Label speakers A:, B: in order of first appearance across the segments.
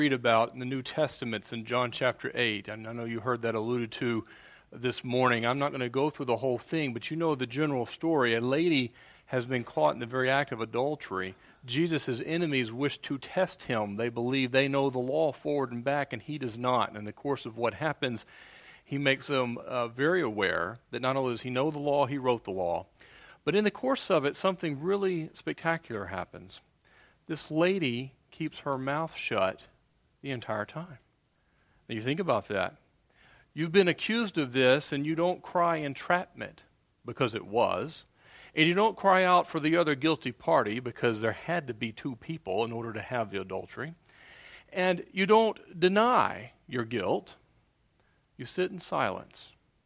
A: read about in the New Testaments in John chapter 8, and I know you heard that alluded to this morning. I'm not going to go through the whole thing, but you know the general story. A lady has been caught in the very act of adultery. Jesus' enemies wish to test him. They believe they know the law forward and back, and he does not. And in the course of what happens, he makes them very aware that not only does he know the law, he wrote the law. But in the course of it, something really spectacular happens. This lady keeps her mouth shut the entire time. Now you think about that. You've been accused of this, and you don't cry entrapment, because it was. And you don't cry out for the other guilty party, because there had to be two people in order to have the adultery. And you don't deny your guilt. You sit in silence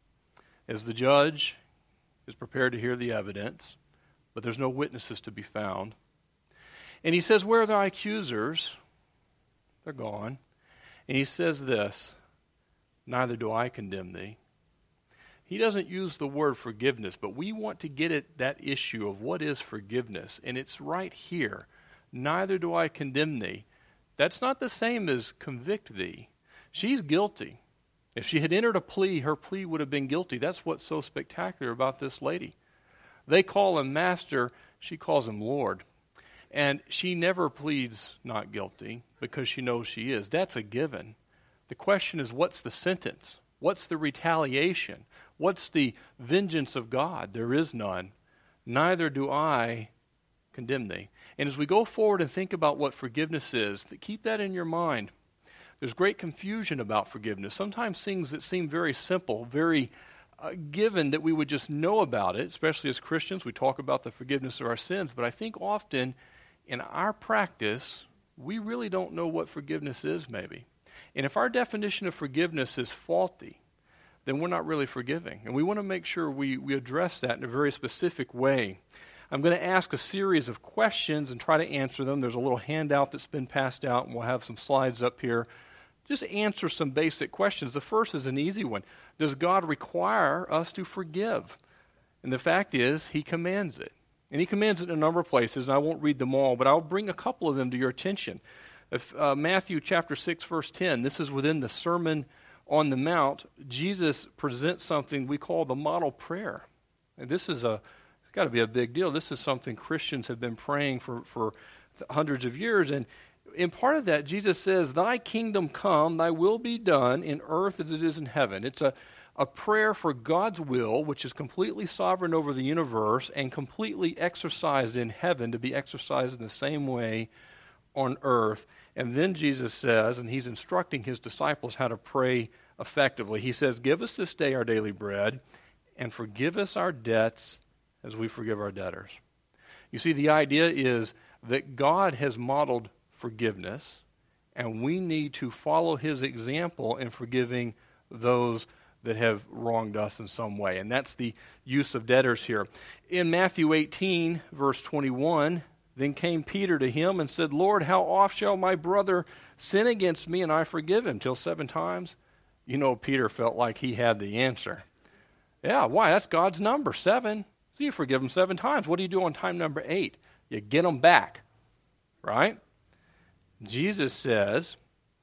A: as the judge is prepared to hear the evidence, but there's no witnesses to be found. And he says, "Where are thy accusers?" They're gone. And he says this, "Neither do I condemn thee." He doesn't use the word forgiveness, but we want to get at that issue of what is forgiveness. And it's right here. "Neither do I condemn thee." That's not the same as convict thee. She's guilty. If she had entered a plea, her plea would have been guilty. That's what's so spectacular about this lady. They call him master. She calls him Lord. And she never pleads not guilty because she knows she is. That's a given. The question is, what's the sentence? What's the retaliation? What's the vengeance of God? There is none. "Neither do I condemn thee." And as we go forward and think about what forgiveness is, keep that in your mind. There's great confusion about forgiveness. Sometimes things that seem very simple, very given that we would just know about it, especially as Christians, we talk about the forgiveness of our sins, but I think often in our practice, we really don't know what forgiveness is maybe. And if our definition of forgiveness is faulty, then we're not really forgiving. And we want to make sure we address that in a very specific way. I'm going to ask a series of questions and try to answer them. There's a little handout that's been passed out, and we'll have some slides up here. Just answer some basic questions. The first is an easy one. Does God require us to forgive? And the fact is, he commands it. And he commands it in a number of places, and I won't read them all, but I'll bring a couple of them to your attention. Matthew chapter 6, verse 10, this is within the Sermon on the Mount. Jesus presents something we call the model prayer. And this is it's got to be a big deal. This is something Christians have been praying for hundreds of years. And in part of that, Jesus says, "Thy kingdom come, thy will be done in earth as it is in heaven." It's a prayer for God's will, which is completely sovereign over the universe and completely exercised in heaven to be exercised in the same way on earth. And then Jesus says, and he's instructing his disciples how to pray effectively. He says, "Give us this day our daily bread, and forgive us our debts as we forgive our debtors." You see, the idea is that God has modeled forgiveness, and we need to follow his example in forgiving those that have wronged us in some way. And that's the use of debtors here. In Matthew 18, verse 21, "Then came Peter to him and said, Lord, how oft shall my brother sin against me and I forgive him? Till 7 times? You know, Peter felt like he had the answer. Yeah, why? That's God's number, 7. So you forgive him 7 times. What do you do on time number 8? You get them back, right? Jesus says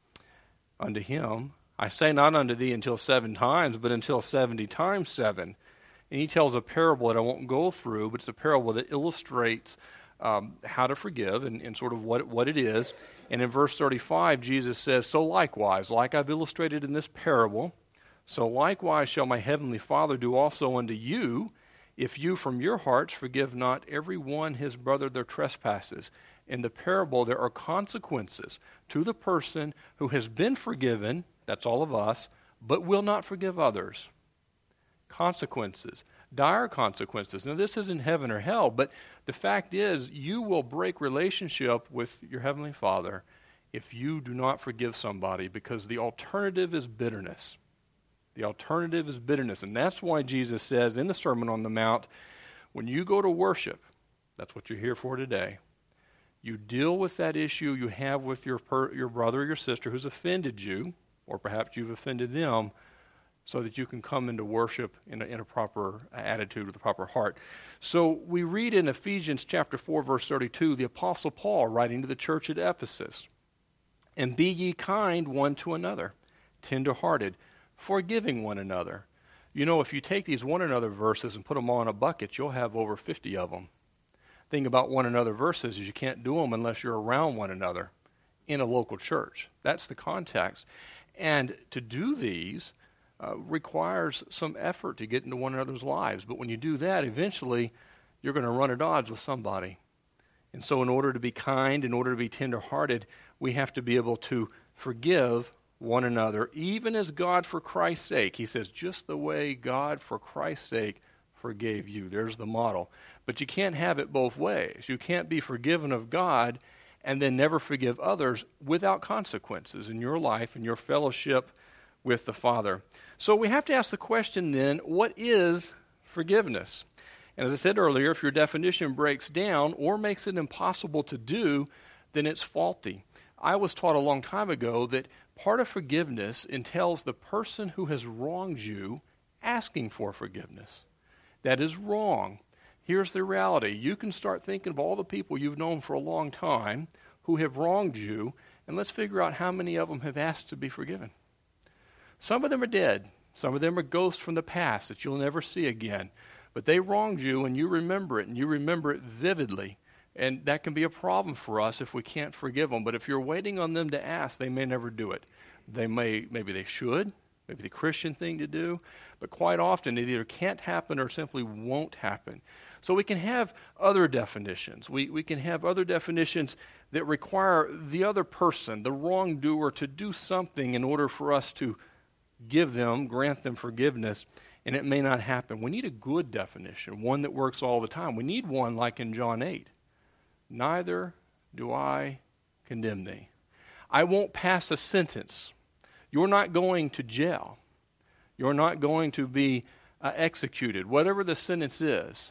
A: unto him, I say not unto thee until 7 times, but until 70 times 7. And he tells a parable that I won't go through, but it's a parable that illustrates how to forgive and sort of what it is. And in verse 35, Jesus says, "So likewise, like I've illustrated in this parable, so likewise shall my heavenly Father do also unto you, if you from your hearts forgive not every one his brother their trespasses." In the parable, there are consequences to the person who has been forgiven, that's all of us, but will not forgive others. Consequences, dire consequences. Now, this isn't heaven or hell, but the fact is, you will break relationship with your Heavenly Father if you do not forgive somebody, because the alternative is bitterness. The alternative is bitterness, and that's why Jesus says in the Sermon on the Mount, when you go to worship, that's what you're here for today, you deal with that issue you have with your brother or your sister who's offended you, or perhaps you've offended them, so that you can come into worship in a proper attitude with a proper heart. So we read in Ephesians chapter 4, verse 32, the Apostle Paul writing to the church at Ephesus, And be ye kind one to another, tender-hearted, forgiving one another. You know, if you take these one another verses and put them all in a bucket, you'll have over 50 of them. The thing about one another verses is you can't do them unless you're around one another in a local church. That's the context. And to do these requires some effort to get into one another's lives. But when you do that, eventually you're going to run at odds with somebody. And so in order to be kind, in order to be tender-hearted, we have to be able to forgive one another, even as God for Christ's sake. He says, just the way God for Christ's sake forgave you. There's the model. But you can't have it both ways. You can't be forgiven of God and then never forgive others without consequences in your life and your fellowship with the Father. So we have to ask the question then, what is forgiveness? And as I said earlier, if your definition breaks down or makes it impossible to do, then it's faulty. I was taught a long time ago that part of forgiveness entails the person who has wronged you asking for forgiveness. That is wrong. Here's the reality. You can start thinking of all the people you've known for a long time who have wronged you, and let's figure out how many of them have asked to be forgiven. Some of them are dead. Some of them are ghosts from the past that you'll never see again. But they wronged you, and you remember it, and you remember it vividly. And that can be a problem for us if we can't forgive them. But if you're waiting on them to ask, they may never do it. Maybe they should, maybe the Christian thing to do. But quite often, it either can't happen or simply won't happen. So we can have other definitions. We can have other definitions that require the other person, the wrongdoer, to do something in order for us to grant them forgiveness. And it may not happen. We need a good definition, one that works all the time. We need one like in John 8. Neither do I condemn thee. I won't pass a sentence. You're not going to jail. You're not going to be executed. Whatever the sentence is,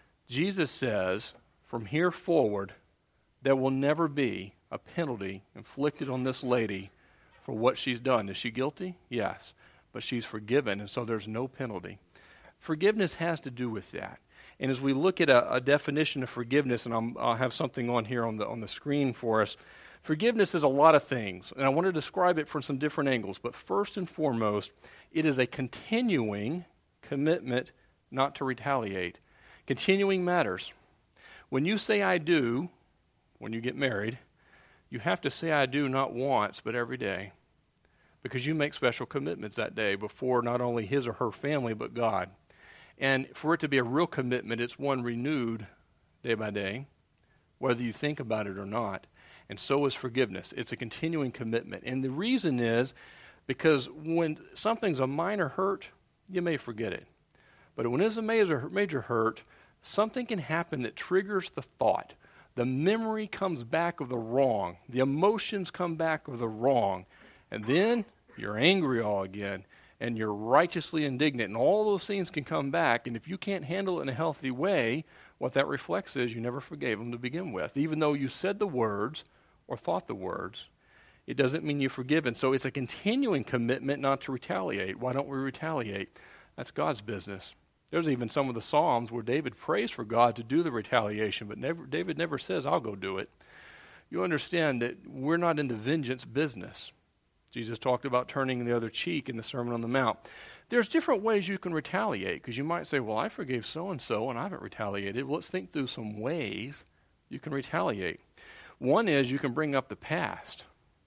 A: Jesus says, from here forward, there will never be a penalty inflicted on this lady for what she's done. Is she guilty? Yes. But she's forgiven, and so there's no penalty. Forgiveness has to do with that. And as we look at a definition of forgiveness, and I'll have something on here on the screen for us, forgiveness is a lot of things, and I want to describe it from some different angles. But first and foremost, it is a continuing commitment not to retaliate. Continuing matters. When you say I do, when you get married, you have to say I do not once, but every day. Because you make special commitments that day before not only his or her family, but God. And for it to be a real commitment, it's one renewed day by day, whether you think about it or not. And so is forgiveness. It's a continuing commitment. And the reason is because when something's a minor hurt, you may forget it. But when it's a major hurt, something can happen that triggers the thought. The memory comes back of the wrong. The emotions come back of the wrong. And then you're angry all again, and you're righteously indignant, and all those things can come back, and if you can't handle it in a healthy way, what that reflects is you never forgave them to begin with. Even though you said the words or thought the words, it doesn't mean you've forgiven. So it's a continuing commitment not to retaliate. Why don't we retaliate? That's God's business. There's even some of the Psalms where David prays for God to do the retaliation, but David never says, I'll go do it. You understand that we're not in the vengeance business. Jesus talked about turning the other cheek in the Sermon on the Mount. There's different ways you can retaliate, because you might say, well, I forgave so-and-so and I haven't retaliated. Well, let's think through some ways you can retaliate. One is you can bring up the past.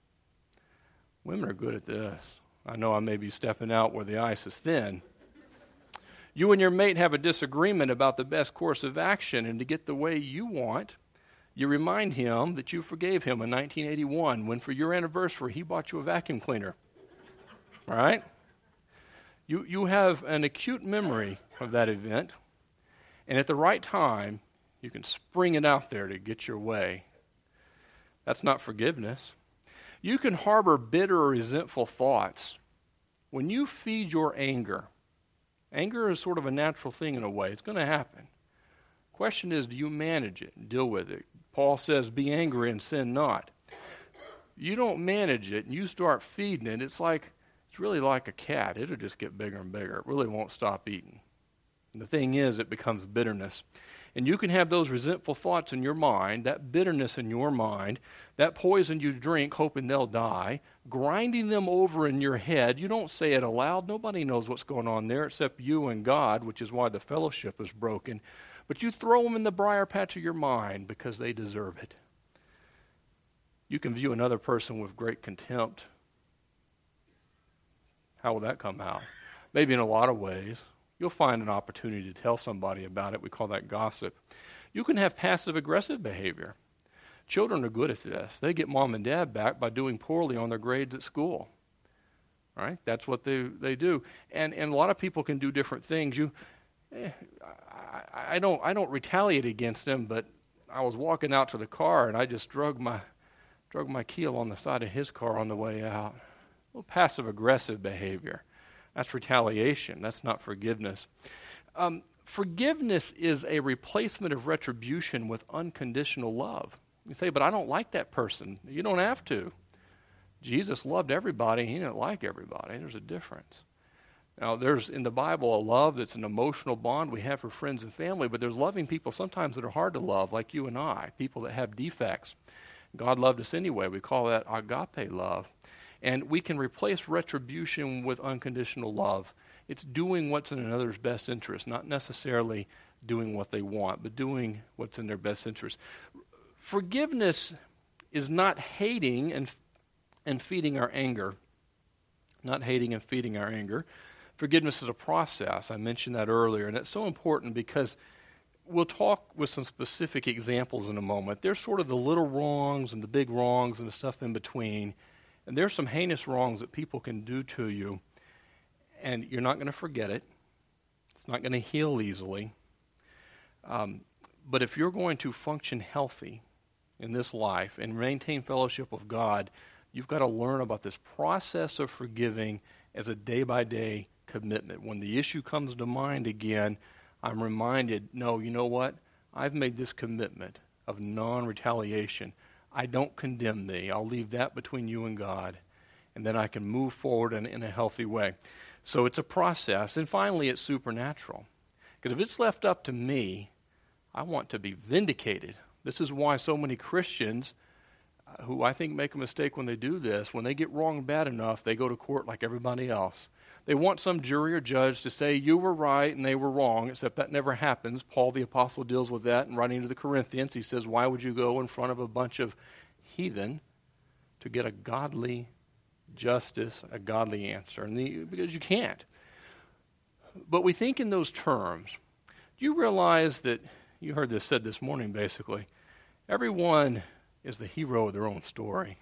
A: Women are good at this. I know I may be stepping out where the ice is thin. You and your mate have a disagreement about the best course of action, and to get the way you want, you remind him that you forgave him in 1981 when for your anniversary he bought you a vacuum cleaner. All right? You have an acute memory of that event, and at the right time, you can spring it out there to get your way. That's not forgiveness. You can harbor bitter or resentful thoughts. When you feed your anger is sort of a natural thing in a way. It's going to happen. Question is, do you manage it and deal with it? Paul says, be angry and sin not. You don't manage it and you start feeding it. It's really like a cat. It'll just get bigger and bigger. It really won't stop eating. And the thing is, it becomes bitterness. And you can have those resentful thoughts in your mind, that bitterness in your mind, that poison you drink hoping they'll die, grinding them over in your head. You don't say it aloud. Nobody knows what's going on there except you and God, which is why the fellowship is broken. But you throw them in the briar patch of your mind because they deserve it. You can view another person with great contempt. How will that come out? Maybe in a lot of ways. You'll find an opportunity to tell somebody about it. We call that gossip. You can have passive-aggressive behavior. Children are good at this. They get mom and dad back by doing poorly on their grades at school. All right? That's what they do. And a lot of people can do different things. I don't retaliate against them, but I was walking out to the car and I just drug my keel on the side of his car on the way out. A little passive-aggressive behavior. That's retaliation. That's not forgiveness. Forgiveness is a replacement of retribution with unconditional love. You say, but I don't like that person. You don't have to. Jesus loved everybody. He didn't like everybody. There's a difference. Now, there's in the Bible a love that's an emotional bond we have for friends and family, but there's loving people sometimes that are hard to love, like you and I, people that have defects. God loved us anyway. We call that agape love. And we can replace retribution with unconditional love. It's doing what's in another's best interest, not necessarily doing what they want, but doing what's in their best interest. Forgiveness is not hating and feeding our anger. Not hating and feeding our anger. Forgiveness is a process. I mentioned that earlier, and it's so important because we'll talk with some specific examples in a moment. There's sort of the little wrongs and the big wrongs and the stuff in between. And there's some heinous wrongs that people can do to you, and you're not going to forget it. It's not going to heal easily. But if you're going to function healthy in this life and maintain fellowship with God, you've got to learn about this process of forgiving as a day-by-day commitment. When the issue comes to mind again, I'm reminded, no, you know what? I've made this commitment of non-retaliation. I don't condemn thee. I'll leave that between you and God, and then I can move forward in a healthy way. So it's a process, and finally it's supernatural. Because if it's left up to me, I want to be vindicated. This is why so many Christians, who I think make a mistake when they do this, when they get wronged bad enough, they go to court like everybody else. They want some jury or judge to say you were right and they were wrong, except that never happens. Paul the Apostle deals with that in writing to the Corinthians. He says, why would you go in front of a bunch of heathen to get a godly justice, a godly answer? Because you can't. But we think in those terms. Do you realize that, you heard this said this morning basically, everyone is the hero of their own story.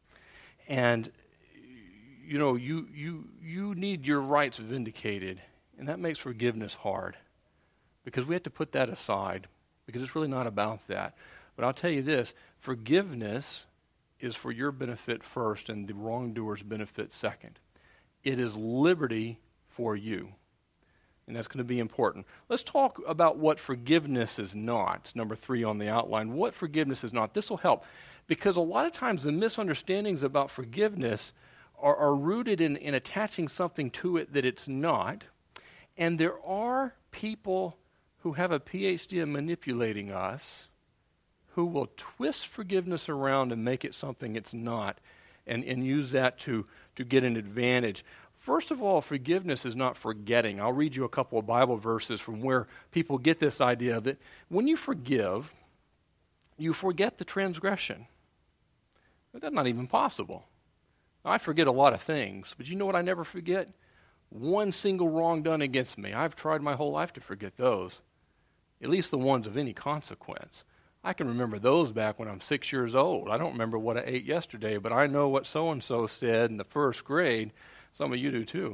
A: And you know, you need your rights vindicated, and that makes forgiveness hard because we have to put that aside because it's really not about that. But I'll tell you this, forgiveness is for your benefit first and the wrongdoer's benefit second. It is liberty for you, and that's going to be important. Let's talk about what forgiveness is not. It's number 3 on the outline. What forgiveness is not. This will help because a lot of times the misunderstandings about forgiveness are rooted in attaching something to it that it's not. And there are people who have a PhD in manipulating us who will twist forgiveness around and make it something it's not and use that to get an advantage. First of all, forgiveness is not forgetting. I'll read you a couple of Bible verses from where people get this idea that when you forgive, you forget the transgression. But that's not even possible. I forget a lot of things, but you know what I never forget? One single wrong done against me. I've tried my whole life to forget those, at least the ones of any consequence. I can remember those back when I'm 6 years old. I don't remember what I ate yesterday, but I know what so-and-so said in the first grade. Some of you do too.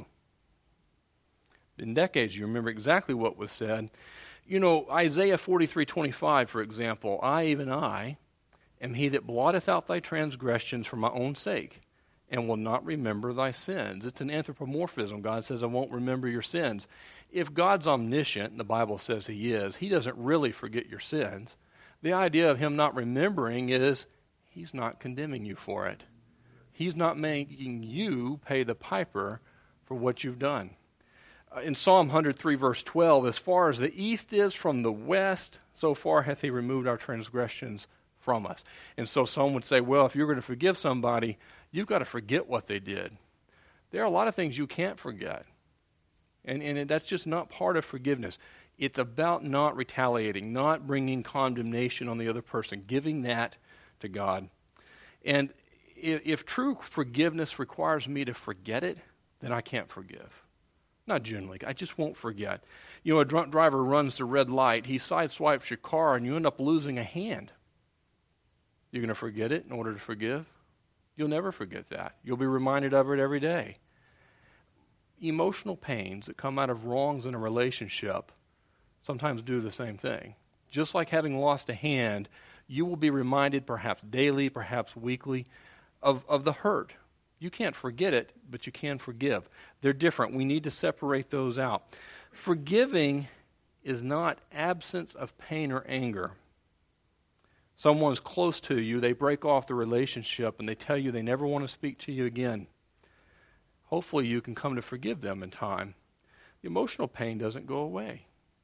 A: In decades, you remember exactly what was said. You know, Isaiah 43:25, for example, I, even I, am he that blotteth out thy transgressions for my own sake, and will not remember thy sins. It's an anthropomorphism. God says, I won't remember your sins. If God's omniscient, and the Bible says he is, he doesn't really forget your sins. The idea of him not remembering is he's not condemning you for it. He's not making you pay the piper for what you've done. In Psalm 103, verse 12, as far as the east is from the west, so far hath he removed our transgressions from us. And so some would say, well, if you're going to forgive somebody, you've got to forget what they did. There are a lot of things you can't forget. And that's just not part of forgiveness. It's about not retaliating, not bringing condemnation on the other person, giving that to God. And if true forgiveness requires me to forget it, then I can't forgive. Not generally. I just won't forget. You know, a drunk driver runs the red light. He sideswipes your car, and you end up losing a hand. You're going to forget it in order to forgive? You'll never forget that. You'll be reminded of it every day. Emotional pains that come out of wrongs in a relationship sometimes do the same thing. Just like having lost a hand, you will be reminded perhaps daily, perhaps weekly, of the hurt. You can't forget it, but you can forgive. They're different. We need to separate those out. Forgiving is not absence of pain or anger. Someone's close to you, they break off the relationship, and they tell you they never want to speak to you again. Hopefully you can come to forgive them in time. The emotional pain doesn't go away.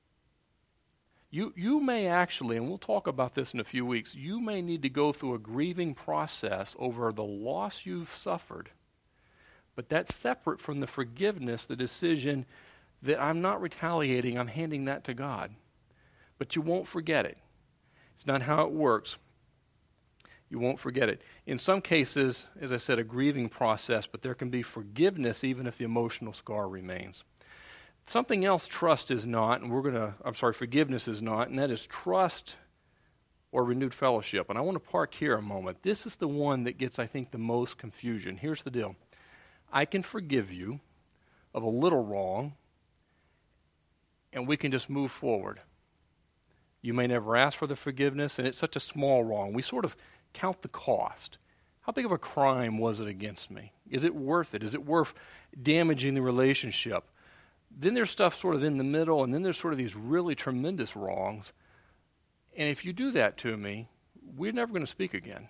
A: You may actually, and we'll talk about this in a few weeks, you may need to go through a grieving process over the loss you've suffered. But that's separate from the forgiveness, the decision that I'm not retaliating, I'm handing that to God. But you won't forget it. It's not how it works. You won't forget it. In some cases, as I said, a grieving process, but there can be forgiveness even if the emotional scar remains. Something else trust is not, and forgiveness is not, and that is trust or renewed fellowship. And I want to park here a moment. This is the one that gets, I think, the most confusion. Here's the deal. I can forgive you of a little wrong, and we can just move forward. You may never ask for the forgiveness, and it's such a small wrong. We sort of count the cost. How big of a crime was it against me? Is it worth it? Is it worth damaging the relationship? Then there's stuff sort of in the middle, and then there's sort of these really tremendous wrongs. And if you do that to me, we're never going to speak again.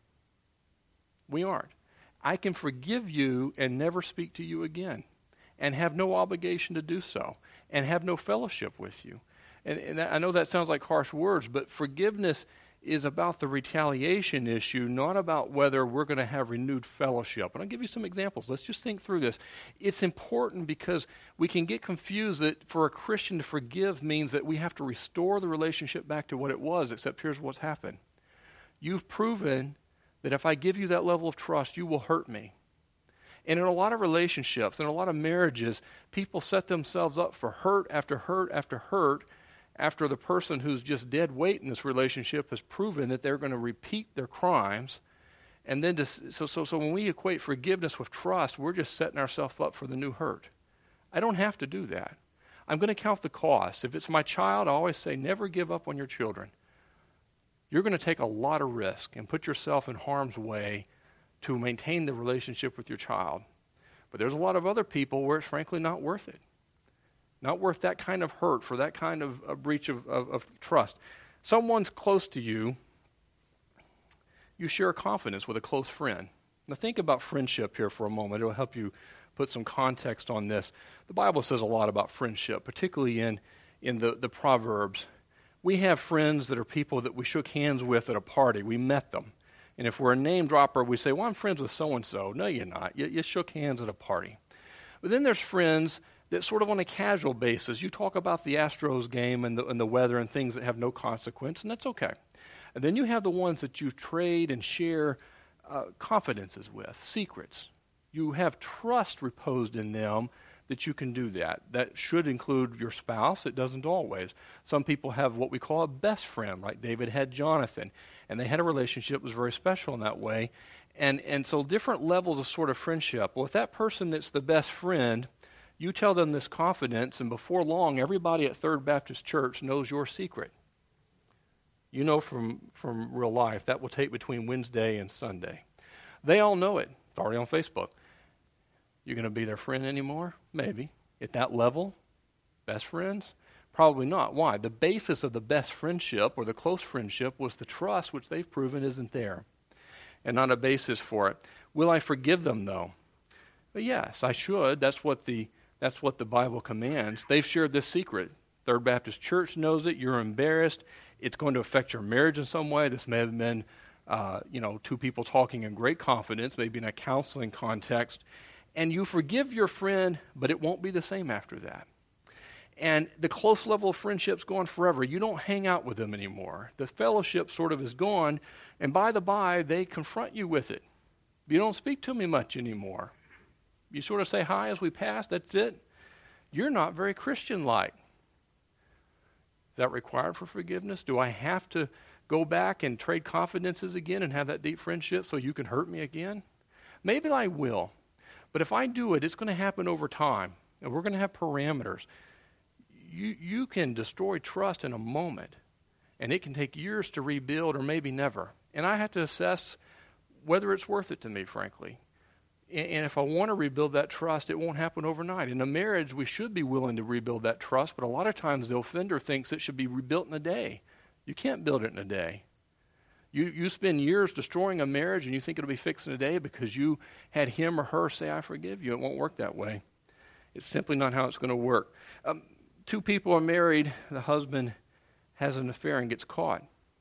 A: We aren't. I can forgive you and never speak to you again, and have no obligation to do so, and have no fellowship with you. And I know that sounds like harsh words, but forgiveness is about the retaliation issue, not about whether we're going to have renewed fellowship. And I'll give you some examples. Let's just think through this. It's important because we can get confused that for a Christian to forgive means that we have to restore the relationship back to what it was, except here's what's happened. You've proven that if I give you that level of trust, you will hurt me. And in a lot of relationships, in a lot of marriages, people set themselves up for hurt after hurt after hurt after the person who's just dead weight in this relationship has proven that they're going to repeat their crimes. And then so when we equate forgiveness with trust, we're just setting ourselves up for the new hurt. I don't have to do that. I'm going to count the cost. If it's my child, I always say never give up on your children. You're going to take a lot of risk and put yourself in harm's way to maintain the relationship with your child. But there's a lot of other people where it's frankly not worth it. Not worth that kind of hurt for that kind of a breach of trust. Someone's close to you, you share confidence with a close friend. Now think about friendship here for a moment. It will help you put some context on this. The Bible says a lot about friendship, particularly in the Proverbs. We have friends that are people that we shook hands with at a party. We met them. And if we're a name dropper, we say, well, I'm friends with so-and-so. No, you're not. You shook hands at a party. But then there's friends that sort of on a casual basis, you talk about the Astros game and the weather and things that have no consequence, and that's okay. And then you have the ones that you trade and share confidences with, secrets. You have trust reposed in them that you can do that. That should include your spouse. It doesn't always. Some people have what we call a best friend, like David had Jonathan, and they had a relationship that was very special in that way. And so different levels of sort of friendship. Well, with that person that's the best friend, you tell them this confidence, and before long, everybody at Third Baptist Church knows your secret. You know from real life, that will take between Wednesday and Sunday. They all know it. It's already on Facebook. You're going to be their friend anymore? Maybe. At that level? Best friends? Probably not. Why? The basis of the best friendship or the close friendship was the trust, which they've proven isn't there, and not a basis for it. Will I forgive them, though? But yes, I should. That's what the That's what the Bible commands. They've shared this secret. Third Baptist Church knows it. You're embarrassed. It's going to affect your marriage in some way. This may have been, two people talking in great confidence, maybe in a counseling context. And you forgive your friend, but it won't be the same after that. And the close level of friendship's gone forever. You don't hang out with them anymore. The fellowship sort of is gone. And by the by, they confront you with it. You don't speak to me much anymore. You sort of say hi as we pass, that's it. You're not very Christian-like. Is that required for forgiveness? Do I have to go back and trade confidences again and have that deep friendship so you can hurt me again? Maybe I will. But if I do it, it's going to happen over time. And we're going to have parameters. You can destroy trust in a moment. And it can take years to rebuild or maybe never. And I have to assess whether it's worth it to me, frankly. And if I want to rebuild that trust, it won't happen overnight. In a marriage, we should be willing to rebuild that trust, but a lot of times the offender thinks it should be rebuilt in a day. You can't build it in a day. You spend years destroying a marriage and you think it'll be fixed in a day because you had him or her say, I forgive you. It won't work that way. It's simply not how it's going to work. Two people are married. The husband has an affair and gets caught.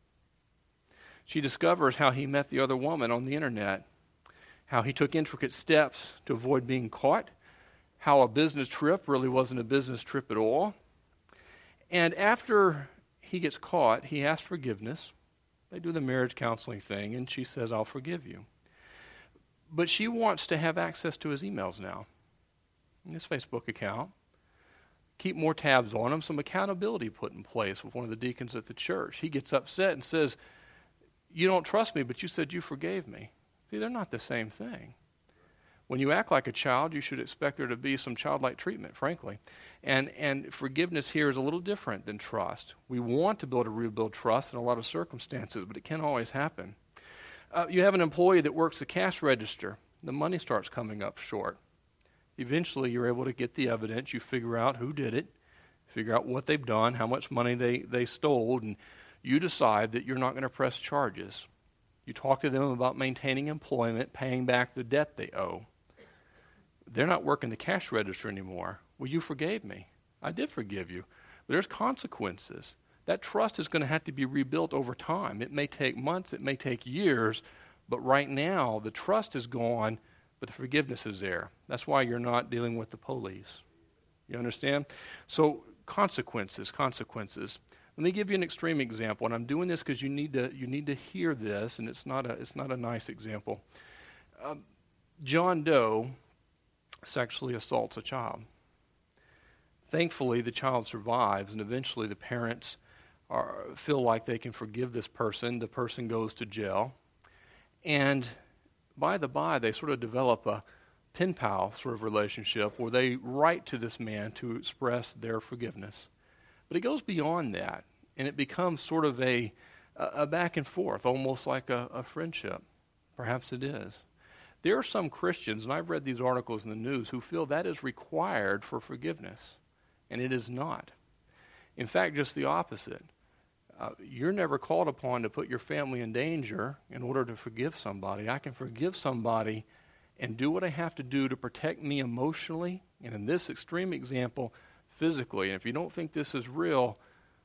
A: She discovers how he met the other woman on the internet, how he took intricate steps to avoid being caught, how a business trip really wasn't a business trip at all. And after he gets caught, he asks forgiveness. They do the marriage counseling thing, and she says, I'll forgive you. But she wants to have access to his emails now, his Facebook account, keep more tabs on him, some accountability put in place with one of the deacons at the church. He gets upset and says, you don't trust me, but you said you forgave me. See, they're not the same thing. When you act like a child, you should expect there to be some childlike treatment, frankly. And forgiveness here is a little different than trust. We want to rebuild trust in a lot of circumstances, but it can't always happen. You have an employee that works the cash register. The money starts coming up short. Eventually, you're able to get the evidence. You figure out who did it, figure out what they've done, how much money they stole, and you decide that you're not going to press charges. You talk to them about maintaining employment, paying back the debt they owe. They're not working the cash register anymore. Well, you forgave me. I did forgive you. But there's consequences. That trust is going to have to be rebuilt over time. It may take months, it may take years, but right now the trust is gone, but the forgiveness is there. That's why you're not dealing with the police. You understand? So consequences. Let me give you an extreme example, and I'm doing this because you need to hear this, and it's not a nice example. John Doe sexually assaults a child. Thankfully, the child survives, and eventually the parents feel like they can forgive this person. The person goes to jail, and by the by, they sort of develop a pen pal sort of relationship where they write to this man to express their forgiveness. But it goes beyond that, and it becomes sort of a back and forth, almost like a friendship. Perhaps it is. There are some Christians, and I've read these articles in the news, who feel that is required for forgiveness, and it is not. In fact, just the opposite. You're never called upon to put your family in danger in order to forgive somebody. I can forgive somebody and do what I have to do to protect me emotionally, and in this extreme example, physically. And if you don't think this is real,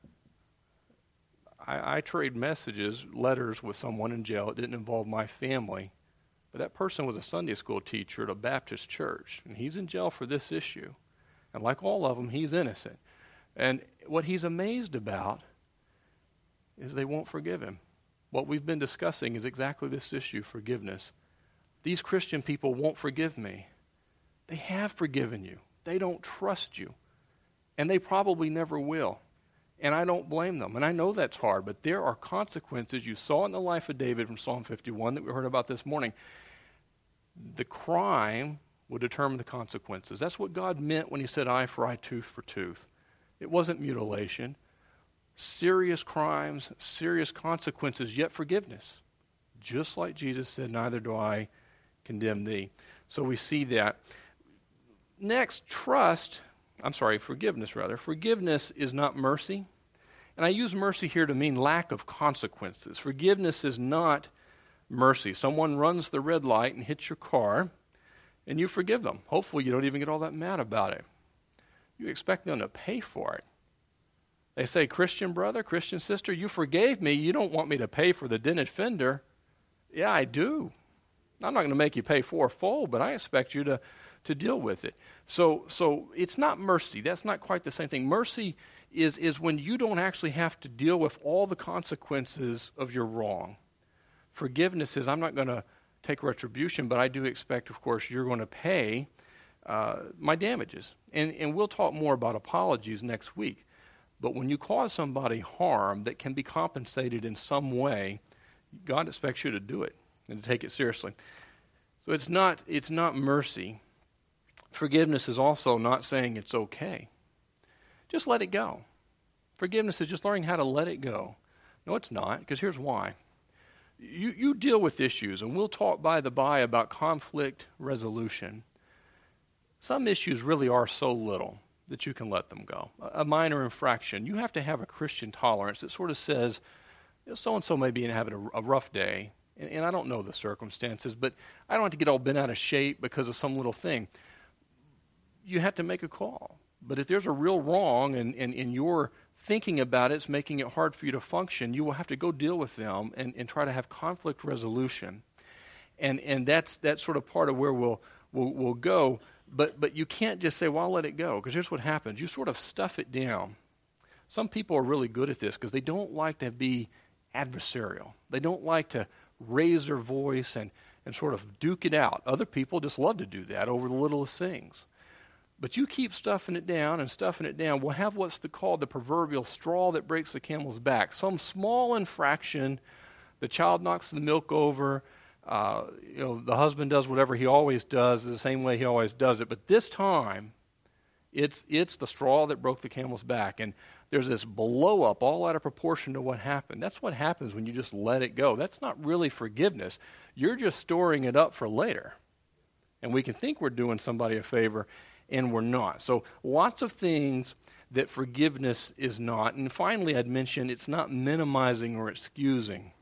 A: I trade letters with someone in jail. It didn't involve my family. But that person was a Sunday school teacher at a Baptist church, and he's in jail for this issue. And like all of them, he's innocent. And what he's amazed about is they won't forgive him. What we've been discussing is exactly this issue, forgiveness. These Christian people won't forgive me. They have forgiven you. They don't trust you. And they probably never will. And I don't blame them. And I know that's hard, but there are consequences. You saw in the life of David from Psalm 51 that we heard about this morning. The crime will determine the consequences. That's what God meant when he said eye for eye, tooth for tooth. It wasn't mutilation. Serious crimes, serious consequences, yet forgiveness. Just like Jesus said, neither do I condemn thee. So we see that. Next, forgiveness rather. Forgiveness is not mercy. And I use mercy here to mean lack of consequences. Forgiveness is not mercy. Someone runs the red light and hits your car, and you forgive them. Hopefully you don't even get all that mad about it. you expect them to pay for it. They say, Christian brother, Christian sister, you forgave me. You don't want me to pay for the dented fender. Yeah, I do. I'm not going to make you pay fourfold, but I expect you to deal with it. So it's not mercy. That's not quite the same thing. Mercy is when you don't actually have to deal with all the consequences of your wrong. Forgiveness is, I'm not going to take retribution, but I do expect, of course, you're going to pay my damages. And we'll talk more about apologies next week. But when you cause somebody harm that can be compensated in some way, God expects you to do it and to take it seriously. So it's not mercy. Forgiveness is also not saying it's okay. Just let it go. Forgiveness is just learning how to let it go. No, it's not, because here's why. You deal with issues, and we'll talk by the by about conflict resolution. Some issues really are so little that you can let them go. A minor infraction. You have to have a Christian tolerance that sort of says, so-and-so may be having a rough day, and I don't know the circumstances, but I don't have to get all bent out of shape because of some little thing. You have to make a call. But if there's a real wrong and you're thinking about it, it's making it hard for you to function, you will have to go deal with them and try to have conflict resolution. And that's sort of part of where we'll go. But you can't just say, well, I'll let it go, because here's what happens. You sort of stuff it down. Some people are really good at this because they don't like to be adversarial. They don't like to raise their voice and sort of duke it out. Other people just love to do that over the littlest things. But you keep stuffing it down, we'll have what's called the proverbial straw that breaks the camel's back. Some small infraction, the child knocks the milk over, the husband does whatever he always does, the same way he always does it. But this time, it's the straw that broke the camel's back. And there's this blow up all out of proportion to what happened. That's what happens when you just let it go. That's not really forgiveness. You're just storing it up for later. And we can think we're doing somebody a favor, and we're not. So lots of things that forgiveness is not. And finally, I'd mention it's not minimizing or excusing.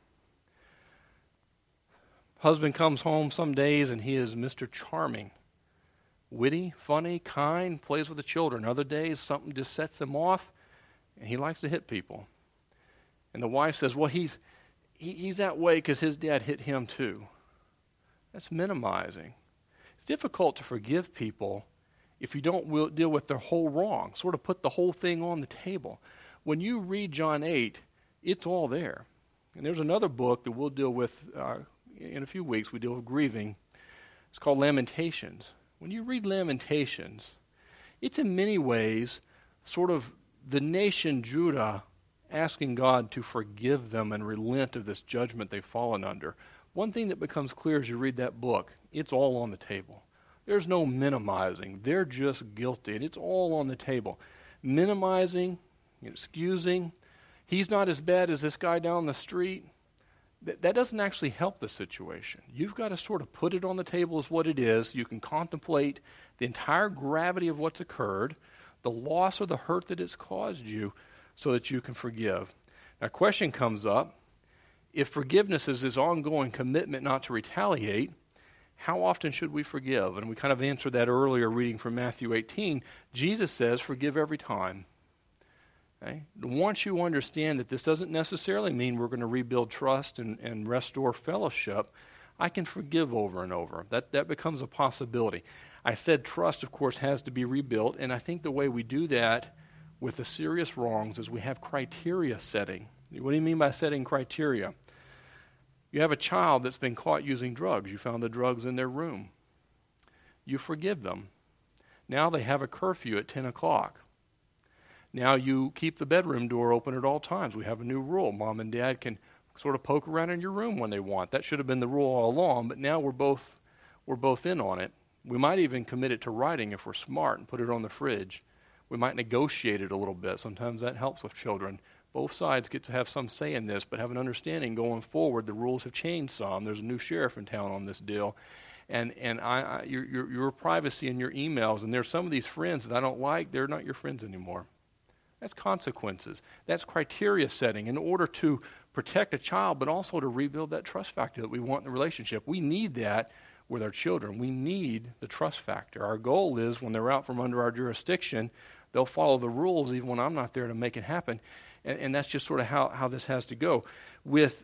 A: Husband comes home some days and he is Mr. Charming. Witty, funny, kind, plays with the children. Other days, something just sets him off, and he likes to hit people. And the wife says, well, he's that way because his dad hit him too. That's minimizing. It's difficult to forgive people if you don't deal with their whole wrong, sort of put the whole thing on the table. When you read John 8, it's all there. And there's another book that we'll deal with in a few weeks. We deal with grieving. It's called Lamentations. When you read Lamentations, it's in many ways sort of the nation Judah asking God to forgive them and relent of this judgment they've fallen under. One thing that becomes clear as you read that book, it's all on the table. There's no minimizing. They're just guilty, and it's all on the table. Minimizing, excusing, he's not as bad as this guy down the street. That doesn't actually help the situation. You've got to sort of put it on the table as what it is. You can contemplate the entire gravity of what's occurred, the loss or the hurt that it's caused you, so that you can forgive. Now, a question comes up. If forgiveness is this ongoing commitment not to retaliate, how often should we forgive? And we kind of answered that earlier reading from Matthew 18. Jesus says, forgive every time. Okay? Once you understand that this doesn't necessarily mean we're going to rebuild trust and restore fellowship, I can forgive over and over. That becomes a possibility. I said trust, of course, has to be rebuilt, and I think the way we do that with the serious wrongs is we have criteria setting. What do you mean by setting criteria? You have a child that's been caught using drugs. You found the drugs in their room. You forgive them. Now they have a curfew at 10 o'clock. Now you keep the bedroom door open at all times. We have a new rule. Mom and Dad can sort of poke around in your room when they want. That should have been the rule all along, but now we're both in on it. We might even commit it to writing if we're smart and put it on the fridge. We might negotiate it a little bit. Sometimes that helps with children. Both sides get to have some say in this, but have an understanding going forward. The rules have changed some. There's a new sheriff in town on this deal. And your privacy in your emails, and there's some of these friends that I don't like, they're not your friends anymore. That's consequences. That's criteria setting in order to protect a child, but also to rebuild that trust factor that we want in the relationship. We need that with our children. We need the trust factor. Our goal is when they're out from under our jurisdiction They'll follow the rules even when I'm not there to make it happen. And that's just sort of how this has to go. With,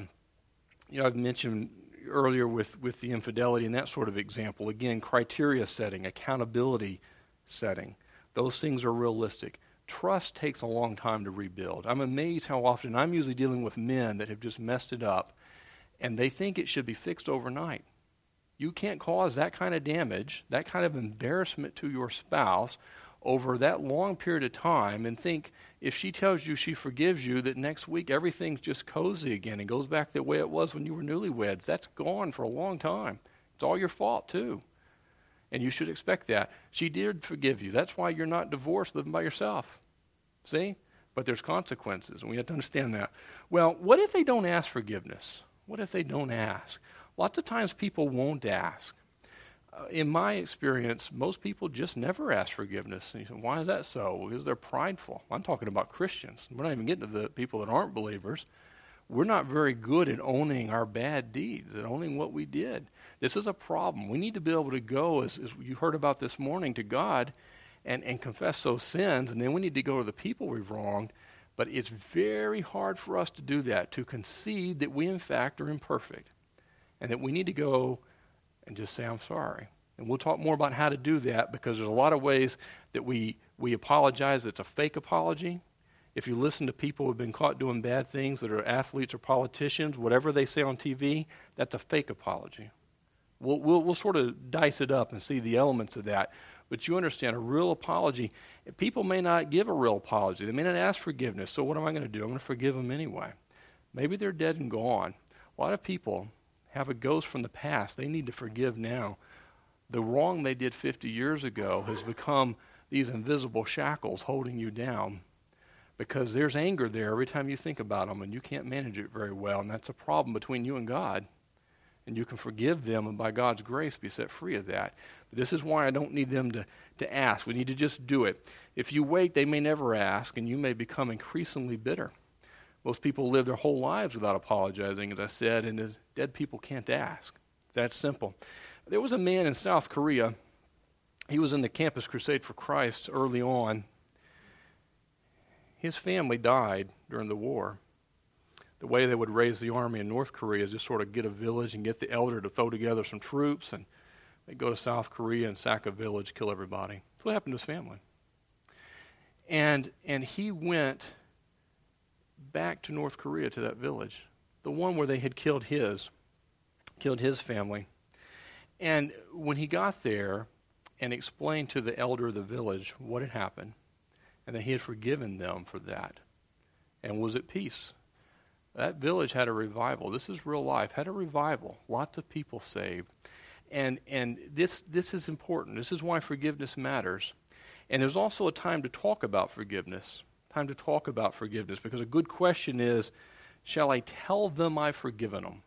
A: I've mentioned earlier with the infidelity and that sort of example. Again, criteria setting, accountability setting. Those things are realistic. Trust takes a long time to rebuild. I'm amazed how often I'm usually dealing with men that have just messed it up, and they think it should be fixed overnight. You can't cause that kind of damage, that kind of embarrassment to your spouse over that long period of time and think if she tells you she forgives you that next week everything's just cozy again and goes back the way it was when you were newlyweds. That's gone for a long time. It's all your fault too. And you should expect that. She did forgive you. That's why you're not divorced living by yourself. See? But there's consequences, and we have to understand that. Well, what if they don't ask forgiveness? What if they don't ask? Lots of times people won't ask. In my experience, most people just never ask forgiveness. And you say, why is that so? Because they're prideful. I'm talking about Christians. We're not even getting to the people that aren't believers. We're not very good at owning our bad deeds, at owning what we did. This is a problem. We need to be able to go, as you heard about this morning, to God and confess those sins, and then we need to go to the people we've wronged. But it's very hard for us to do that, to concede that we, in fact, are imperfect, and that we need to go and just say, I'm sorry. And we'll talk more about how to do that, because there's a lot of ways that we apologize. It's a fake apology. If you listen to people who have been caught doing bad things that are athletes or politicians, whatever they say on TV, that's a fake apology. We'll sort of dice it up and see the elements of that. But you understand, a real apology, people may not give a real apology. They may not ask forgiveness. So what am I going to do? I'm going to forgive them anyway. Maybe they're dead and gone. A lot of people have a ghost from the past. They need to forgive now. The wrong they did 50 years ago has become these invisible shackles holding you down, because there's anger there every time you think about them, and you can't manage it very well, and that's a problem between you and God. And you can forgive them and by God's grace be set free of that. But this is why I don't need them to ask. We need to just do it. If you wait, they may never ask, and you may become increasingly bitter. Most people live their whole lives without apologizing, as I said, and dead people can't ask. That's simple. There was a man in South Korea. He was in the Campus Crusade for Christ early on. His family died during the war. The way they would raise the army in North Korea is just sort of get a village and get the elder to throw together some troops, and they'd go to South Korea and sack a village, kill everybody. That's what happened to his family. And he went back to North Korea, to that village, the one where they had killed his family. And when he got there and explained to the elder of the village what had happened, and that he had forgiven them for that, and was at peace, that village had a revival. This is real life. Had a revival. Lots of people saved. And this is important. This is why forgiveness matters. And there's also a time to talk about forgiveness. Time to talk about forgiveness. Because a good question is, shall I tell them I've forgiven them?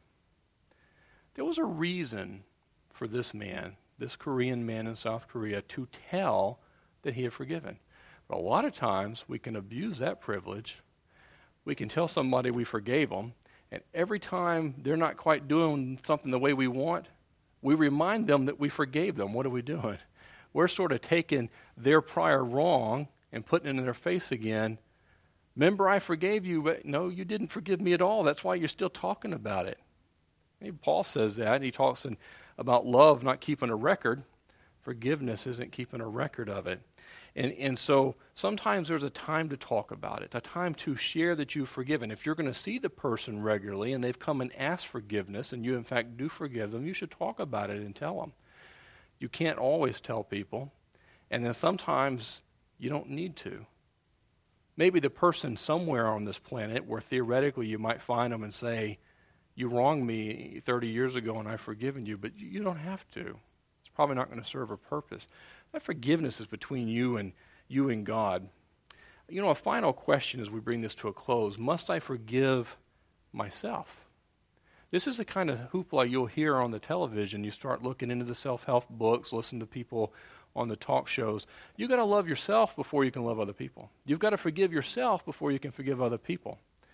A: There was a reason for this man, this Korean man in South Korea, to tell that he had forgiven. But a lot of times we can abuse that privilege. We can tell somebody we forgave them, and every time they're not quite doing something the way we want, we remind them that we forgave them. What are we doing? We're sort of taking their prior wrong and putting it in their face again. Remember, I forgave you, but no, you didn't forgive me at all. That's why you're still talking about it. Maybe Paul says that, and he talks about love not keeping a record. Forgiveness isn't keeping a record of it. And so sometimes there's a time to talk about it, a time to share that you've forgiven. If you're going to see the person regularly and they've come and asked forgiveness and you, in fact, do forgive them, you should talk about it and tell them. You can't always tell people, and then sometimes you don't need to. Maybe the person somewhere on this planet where theoretically you might find them and say, you wronged me 30 years ago and I've forgiven you, but you don't have to. It's probably not going to serve a purpose. That forgiveness is between you and God. You know, a final question as we bring this to a close: must I forgive myself? This is the kind of hoopla you'll hear on the television. You start looking into the self-help books, listen to people on the talk shows. You've got to love yourself before you can love other people. You've got to forgive yourself before you can forgive other people.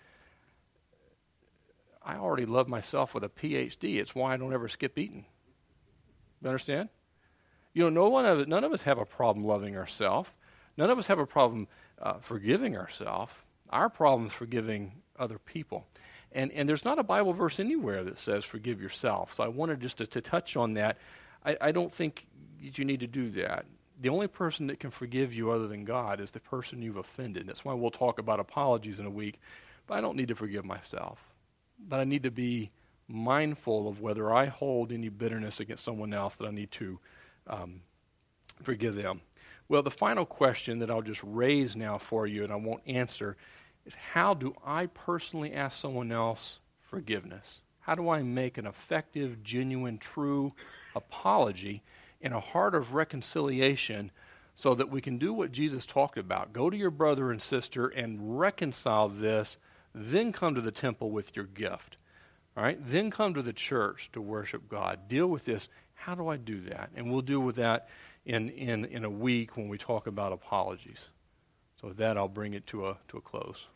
A: I already love myself with a PhD. It's why I don't ever skip eating. You understand? You know, none of us have a problem loving ourselves. None of us have a problem forgiving ourselves. Our problem is forgiving other people. And there's not a Bible verse anywhere that says forgive yourself. So I wanted just to touch on that. I don't think you need to do that. The only person that can forgive you other than God is the person you've offended. That's why we'll talk about apologies in a week. But I don't need to forgive myself. But I need to be mindful of whether I hold any bitterness against someone else that I need to forgive them. Well, the final question that I'll just raise now for you and I won't answer is, how do I personally ask someone else forgiveness? How do I make an effective, genuine, true apology in a heart of reconciliation so that we can do what Jesus talked about? Go to your brother and sister and reconcile this, then come to the temple with your gift. All right? Then come to the church to worship God. Deal with this. How do I do that? And we'll deal with that in a week when we talk about apologies. So with that, I'll bring it to a close.